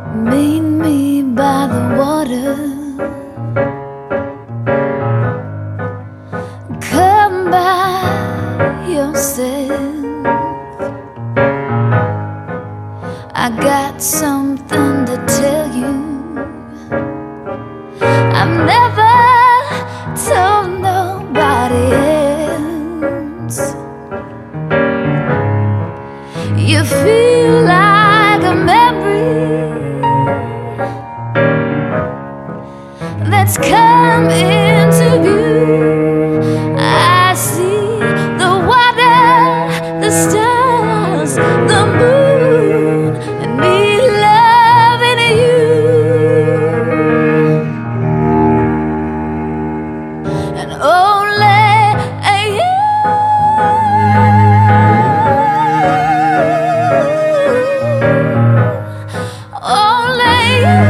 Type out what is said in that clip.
Meet me by the water. Come by yourself. I got something to tell you. I've never told nobody else. You feel like a memory that's come into view. I see the water, the stars, the moon, and me loving you. And only you. Only you.